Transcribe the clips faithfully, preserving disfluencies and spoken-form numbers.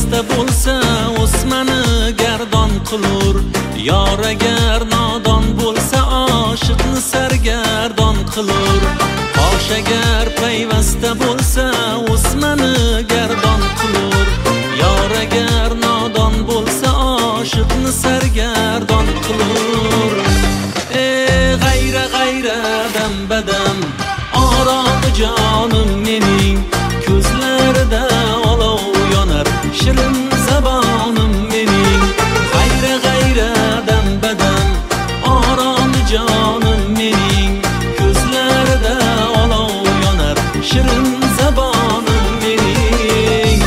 payvasta bo'lsa o'smani gardon qilur. Yor agar nodon bo'lsa oshiqni sargardon qilur. Tosh agar payvasta bo'lsa o'smani gardon qilur. Yor agar nodon bo'lsa oshiqni sargardon qilur. Ey g'ayra g'ayra dam badam orom jonim mening, ko'zlarida olov yonar shirin zabonim mening. G'ayra g'ayra dam badam orom jonim mening, ko'zlarida olov yonar shirin zabonim mening.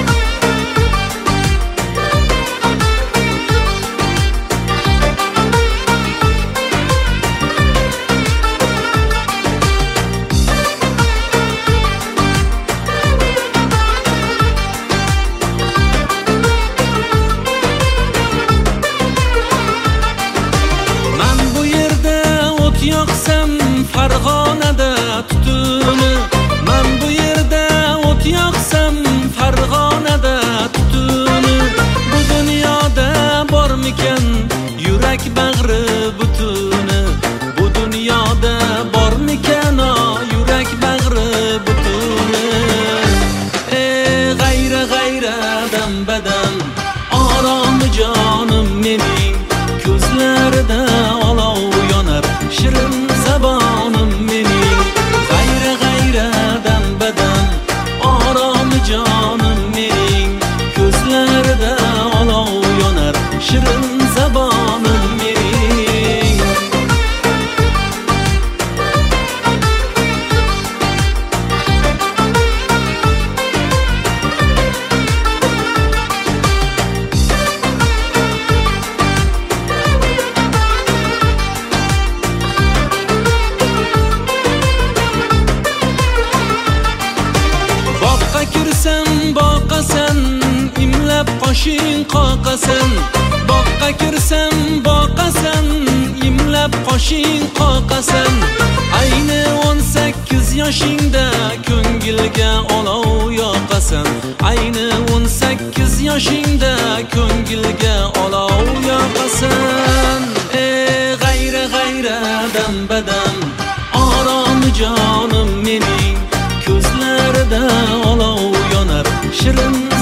Yoqsam Farg'onada tutuni, men bu yerda o't yoqsam Farg'onada tutuni. Bu dunyoda bormikan yurak bag'ri butuni? Bu dunyoda bormikan yurak bag'ri butuni? Ey g'ayra g'ayra dam badam orom jonim mening, ko'zlarida olov yonar shirin zabonim mening. G'ayra g'ayra dam badam orom jonim mening, ko'zlarida olov yonar shirin zabonim mening. Boqqa kirsam boqasan, imlab qoshing qoqasan. Boqqa kirsam boqasan, imlab qoshing qoqasan. Ayni o'n sakkiz yoshingda ko'ngilga olov yoqasan. Ayni o'n sakkiz yoshingda ko'ngilga olov yoqasan. Ey g'ayra g'ayra dam badam orom jonim mening, ko'zlarida olov yonar shirin